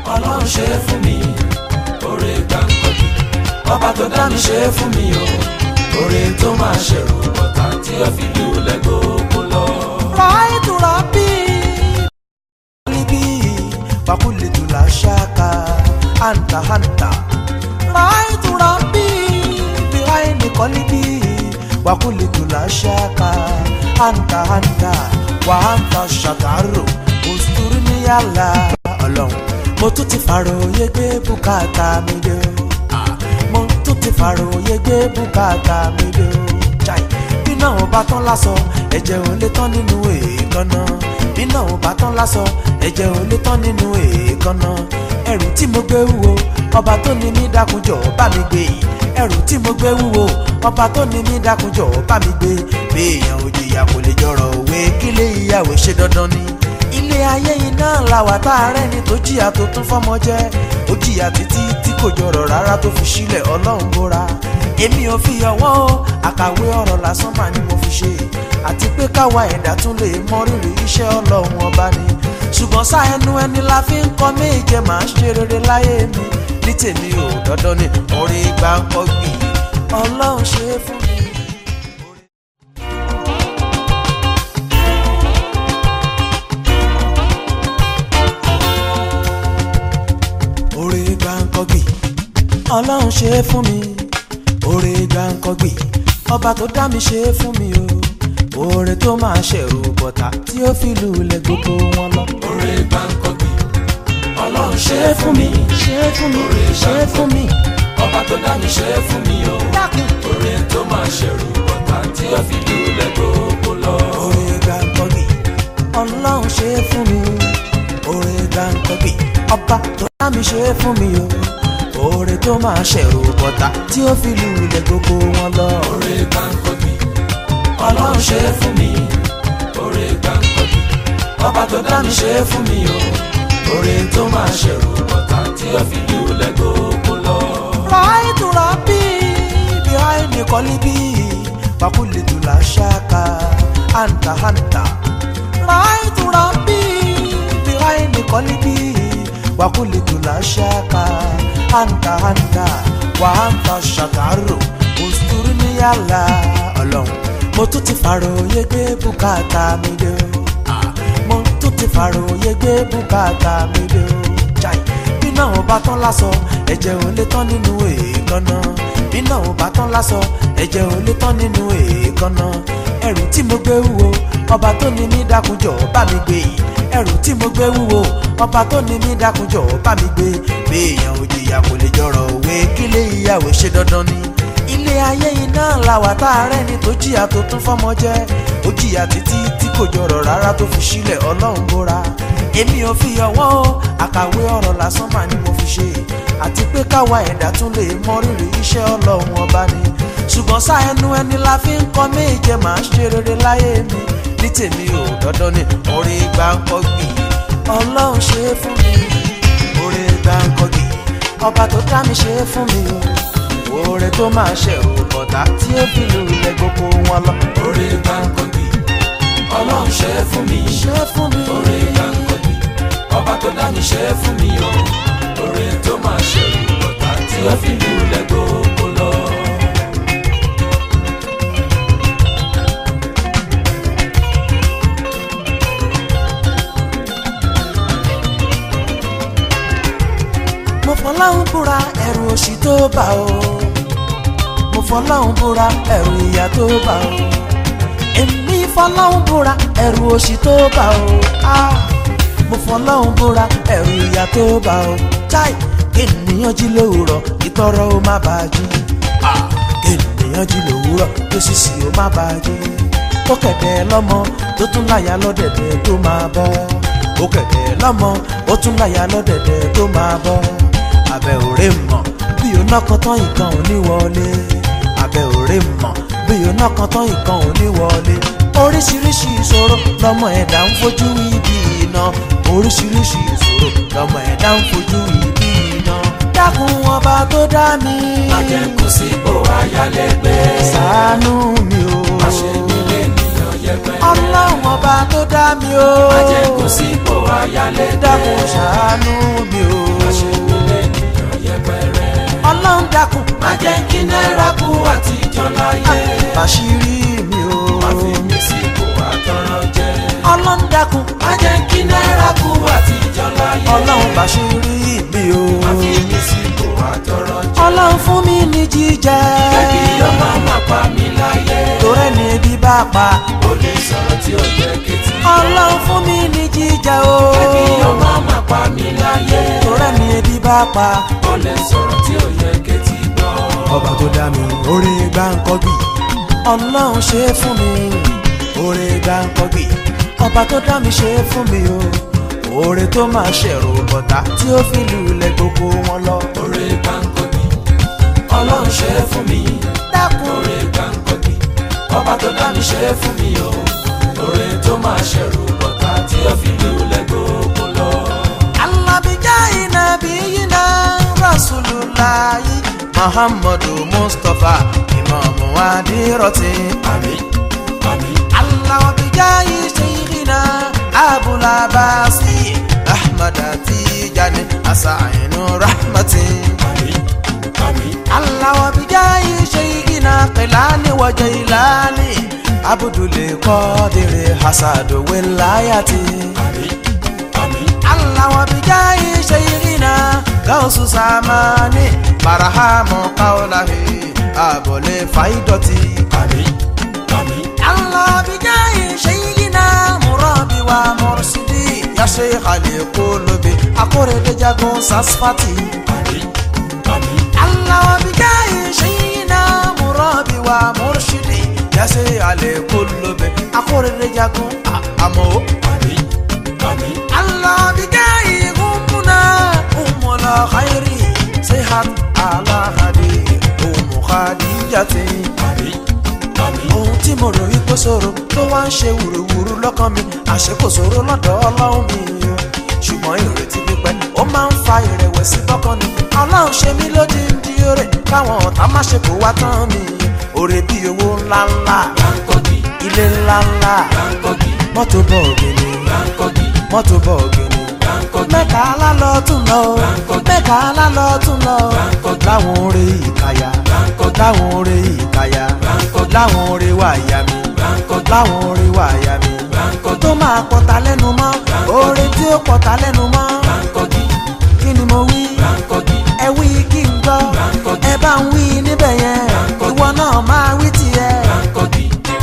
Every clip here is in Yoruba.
Ọlọ́run ṣe fún mi oore gbàǹkọ̀bì ọba tó dá mi ṣe fún mi o oore tó máa ṣẹ̀rù bọ̀tà tí ó fi lulẹ̀ gbogbo lọ. Ra'aytu rabbi qalbi wa qultu la shaka anta anta. Ra'aytu rabbi bi ayni qalbi wa qultu la shaka anta anta wa anta shataru usturni yàlla Ọlọ́run. Mo tún ti fàròyé gbé bùkátà mi dé o. Mo tún ti fàròyé gbé bùkátà mi dé o. Jai bínà ò bá tán lásọ ẹ̀jẹ̀ ò lè tán nínú èékánná. Bínà ò bá tán lásọ ẹ̀jẹ̀ ò lè tán nínú èékánná. Ẹrù tí mo gbé wúwo ọba tó ní mí dákunjọ́ bá mi gbé yìí. Ẹrù tí mo gbé wúwo ọba tó ní mí dákunjọ́ bá mi gbé. Béèyàn ò jìyà kò lè jọrọ̀ òwe kílé ìyàwó ṣe dandan ni. Ilé ayé iná làwà tá a rẹ́ni tó jìyà tó tún fọ́mọ jẹ́. Ó jìyà títí tí kò jọrọ̀ rárá tó fi sílẹ̀ Ọlọ́run bóra. Èmi ò fi ọwọ́ o àkàwé ọ̀rọ̀ lásán mà ni mo fi ṣe. Àti pé káwa ẹ̀dá tún lè mọ rírì iṣẹ́ Ọlọ́run ọba ni. Ṣùgbọ́n sá ẹnu ẹni la fi ń kọ́ méje máa ń ṣe rere láyé mi. Ní tèmi ò dandan ni oore gbàǹkọ̀bì Ọlọ́run ṣe fún mi. Oore gbàǹkọ̀bì Ọlọ́run ṣe fún mi. Oore gbàǹkọ̀bì ọba tó dá mi ṣe fún mi o. Oore tó máa ṣẹ̀rù bọ̀tà tí ó fi lulẹ̀ gbogbo wọn lọ. Oore gbàǹkọ̀bì Ọlọ́run ṣe fún mi. Ṣe fún mi, ṣe fún mi. Ọba tó dá mi ṣe fún mi o. Oore tó máa ṣẹ̀rù bọ̀tà tí ó fi lulẹ̀ gbogbo lọ. Oore gbàǹkọ̀bì Ọlọ́run ṣe fún mi. Oore gbàǹkọ̀bì ọba tó dá mi ṣe fún mi o. Oore tó máa ṣẹ̀rù bọ̀tà tí ó fi lulẹ̀ gbogbo wọn lọ. Oore gbàǹkọ̀bì Ọlọ́run ṣe fún mi. Oore gbàǹkọ̀bì ọba tó dá mi ṣe fún mi o. Oore tó máa ṣẹ̀rù bọ̀tà tí ó fi lulẹ̀ gbogbo lọ. Ra'aytu rabbi bi ayni qalbi wa qultu la shaka anta anta. Ra'aytu rabbi bi ayni qalbi wa qultu la shaka anta anta wa anta shataru usturni yàlla Ọlọ́run. Mo tún ti fàròyé gbé bùkátà mi dé o. Mo tún ti fàròyé gbé bùkátà mi dé o. Jai bínà ò bá tán lásọ ẹ̀jẹ̀ ò lè tán nínú èékánná. Bínà ò bá tán lásọ ẹ̀jẹ̀ ò lè tán nínú èékánná. Ẹrù tí mo gbé wúwo ọba tó ní mí dákunjọ́ bá mi gbé yìí. Ẹrù tí mo gbé wúwo ọba tó ní mí dákunjọ́ bá mi gbé. Béèyàn ò jìyà kò lè jọrọ̀ òwe kílé ìyàwó ṣe dandan ni. Ilé ayé iná làwà tá a rẹ́ni tó jìyà tó tún fọ́mọ jẹ́. Ó jìyà títí tí kò jọrọ̀ rárá tó fi sílẹ̀ Ọlọ́run bóra. Èmi ò fi ọwọ́ o àkàwé ọ̀rọ̀ lásán mà ni mo fi ṣe. Àti pé káwa ẹ̀dá tún lè mọ rírì iṣẹ́ Ọlọ́run ọba ni. Ṣùgbọ́n sá ẹnu ẹni la fi ń kọ́ méje máa ń ṣe rere láyé mi. Ní tèmi ò dandan ni oore gbàǹkọ̀bì Ọlọ́run ṣe fún mi. Oore gbàǹkọ̀bì ọba tó dá mi ṣe fún mi o. Oore tó máa ṣẹ̀rù bọ̀tà tí ó fi lulẹ̀ gbogbo wọn lọ. Oore gbàǹkọ̀bì Ọlọ́run ṣe fún mi. Ṣe fún mi. Oore gbàǹkọ̀bì ọba tó dá mi ṣe fún mi o. Oore tó máa ṣẹ̀rù bọ̀tà tí ó fi lulẹ̀ gbogbo lọ. Mo fọlọ́hun búra ẹ̀rù òṣì tó bá o. Mo fọlọ́hun búra ẹ̀rù ìyà tó bá o. Èmi fọlọ́hun búra ẹ̀rù òṣì tó bá o. Mo fọlọ́hun búra ẹ̀rù ìyà tó bá o. Jai ènìyàn jí lówùrọ̀ ìtọrọ ó má bàa jí. Ènìyàn jí lówùrọ̀ tó ṣìṣì ó má bàa jí. Ó kẹ̀dẹ̀ lọ́mọ tó tún láyà lọ́dẹ̀dẹ̀ tó máa bọ́. Ó kẹ̀dẹ̀ lọ́mọ ó tún láyà lọ́dẹ̀dẹ̀ tó máa bọ́. Abẹ́ òré mọ̀ bí oná kan tán ìkan ò ní wọlé. Abẹ́ òré mọ̀ bí oná kan tán ìkan ò ní wọlé. Oríṣiríṣi ìṣòro lọmọ ẹ̀dá ń fojú ibi iná. Oríṣiríṣi ìṣòro lọmọ ẹ̀dá ń fojú ibi iná. Dákun ọba tó dá mi. Má jẹ́ kó sípò ayálégbé. Ṣàánú mi o. Má ṣe mí lẹ́nìyàn yẹpẹrẹ. Ọlọ́run ọba tó dá mi o. Má jẹ́ kó sípò ayálégbé. Dákun ṣàánú mi o. dákun má jẹ́ kí náírà kú àtijọ́ láyé. bàṣírí mi o. má fi mí sípò àtọrọ jẹ. ọlọ́run dákun má jẹ́ kí náírà kú àtijọ́ láyé. ọlọ́run bàṣírí mi o. má fi mí sípò àtọrọ jẹ. ọlọ́run fún mi ní jíjẹ. kẹ́bí ọmọ má pa mí láyé. torẹ́ ni ebi bá pa. ó lè sọ̀rọ̀ tí ó jẹ́ kétí. ọlọ́run fún mi ní jíjẹ o. kẹ́bí ọmọ má pa mí láyé. torẹ́ ni ebi bá pa. ó lè sọ̀rọ̀ tí ó yẹ kétí gbọ́. ọba tó dá mi oore Gbáǹkọ́gbì ọlọ́run ṣe é fún mi. oore Gbáǹkọ́gbì ọba tó dá mi ṣe é fún mi o. oore tó máa ṣẹ̀rù bọ̀tá tí ó fi lulẹ̀ gbogbo wọn lọ. oore Gbáǹkọ́gbì ọlọ́run ṣe é fún mi. dákun oore Gbáǹkọ́gbì ọba tó dá mi ṣe é fún mi o. oore tó máa ṣẹ̀rù bọ̀tá tí ó fi lulẹ̀ gbogbo lọ. alábìjáyé nàbíyínà rasulullahi muhammadu mustapha imamu adiroti. àmín àmín alábìjáyé shaykhina abul abasi ahmad tijani asa'inu rahmati. àmín àmín alábìjáyé shaykhina qilani wa jailani abdul qadir hasadu wilayati. àmín àmín alábìjáyé shaykhina gausu samani barahamu kaulahi abole faidoti. àmín àmín alábìjáyé shaykhina murabi wa mursidi ya sheikh ali kulubi akorede jagun sasfati. àmín àmín alábìjáyé shaykhina murabi wa mursidi ya sheikh ali kulubi akorede jagun amo. àmín àmín alábìjáyé umuna umula khairi sihat ala hadi umu khadijati. àmín àmín ohun tí mo rò wípé ṣòro tó wá ń ṣe wùrùwùrù lọ́kàn mi àṣé kò ṣòro lọ́dọ̀ ọlọ́run mi o. ṣùgbọ́n ìrètí pípẹ́ ó máa ń fa ìrẹ̀wẹ̀sì lọ́kàn ni. ọlọ́run ṣe mí lódìndí oore káwọn ọ̀tá má ṣe kó wá tán mi. oore bí owó ńláńlá Gbáǹkọ́gbì ilé ńláńlá Gbáǹkọ́gbì mọ́tò bọ̀ọ̀gìnì Gbáǹkọ́gbì mọ́tò bọ̀ọ̀gìnì. Gbáǹkọ́gbì mẹ́ka alálọ́ tún lọ mẹ́ka alálọ́ tún lọ láwọn oore ìkàyà láwọn oore ìkàyà láwọn oore wàyà mi láwọn oore wàyà mi tó máa pọ̀tà lẹ́nu mọ́ oore tí ó pọ̀tà lẹ́nu mọ́. Gbáǹkọ́gbì kí ni mo wí Gbáǹkọ́gbì ẹ wí kí n gbọ́ ẹ bá ń wí níbẹ̀ yẹn ìwọ náà máa wí tiẹ̀. Gbáǹkọ́gbì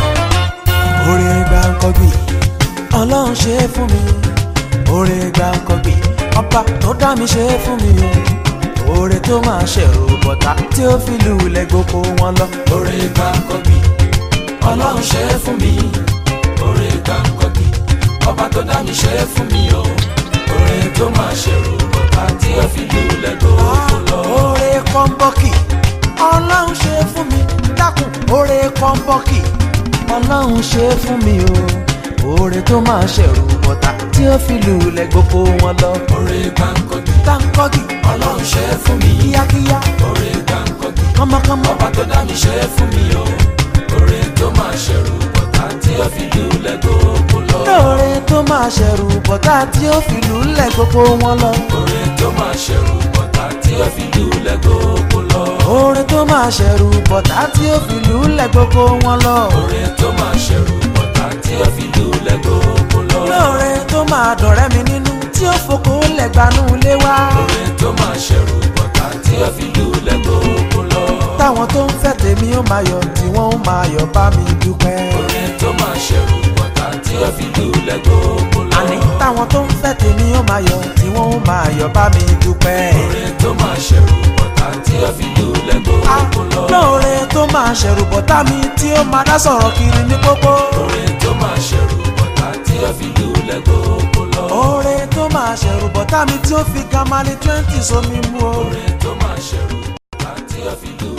oore Gbáǹkọ́gbì ọlọ́run ṣe é fún mi. oore Gbáǹkọ́gbì ọba tó dá mi ṣe é fún mi o. oore tó máa ṣẹ̀rù bọ̀tá tí ó fi lulẹ̀ gbogbo wọn lọ. oore Gbáǹkọ́gbì ọlọ́run ṣe é fún mi. oore Gbáǹkọ́gbì ọba tó dá mi ṣe é fún mi o. oore tó máa ṣẹ̀rù bọ̀tá tí ó fi lulẹ̀ gbogbo lọ. oore Kọ́ńbọ́ọ̀kì ọlọ́run ṣe é fún mi dákun. oore Kọ́ńbọ́ọ̀kì ọlọ́run ṣe é fún mi o. oore tó máa ṣẹ̀rù bọ̀tá tí ó fi lulẹ̀ gbogbo wọn lọ. oore Gbáǹkọ́gbì Gbáǹkọ́gbì ọlọ́run ṣe é fún mi. kíákíá oore Gbáǹkọ́gbì kánmọ́kánmọ́. ọba tó dá mi ṣe é fún mi o. oore tó máa ṣẹ̀rù bọ̀tá tí ó fi lulẹ̀ gbogbo lọ. lóore tó máa ṣẹ̀rù bọ̀tá tí ó fi lulẹ̀ gbogbo wọn lọ. oore tó máa ṣẹ̀rù bọ̀tá tí ó fi lulẹ̀ gbogbo lọ. oore tó máa ṣẹ̀rù bọ̀tá tí ó fi lulẹ̀ gbogbo wọn lọ. oore tó máa ṣẹ̀rù bọ̀tá tí ó fi lulẹ̀ gbogbo lọ. lóore tó máa dọ̀rẹ́ mi nínú tí ó fokò lẹ́gbanú lé wá. oore tó máa ṣẹ̀rù bọ̀tá tí ó fi lulẹ̀ gbogbo lọ. táwọn tó ń fẹ́ tèmi ó máa yọ̀ tí wọ́n ó máa yọ̀ bá mi dúpẹ́. oore tó máa ṣẹ̀rù bọ̀tá tí ó fi lulẹ̀ gbogbo lọ. àní táwọn tó ń fẹ́ tèmi ó máa yọ̀ tí wọ́n ó máa yọ̀ bá mi dúpẹ́. oore tó máa ṣẹ̀rù bọ̀tá tí ó fi lulẹ̀ gbogbo lọ. lóore tó máa ṣẹ̀rù bọ̀tá mi tí ó máa dá sọ̀rọ̀ kiri ní pópó. oore tó máa ṣẹ̀rù bọ̀tá tí ó fi lulẹ̀ gbogbo lọ. oore tó máa ṣẹ̀rù bọ̀tá mi tí ó fi gamali 20 sómi mú o. oore tó máa ṣẹ̀rù bọ̀tá tí ó fi lulẹ̀.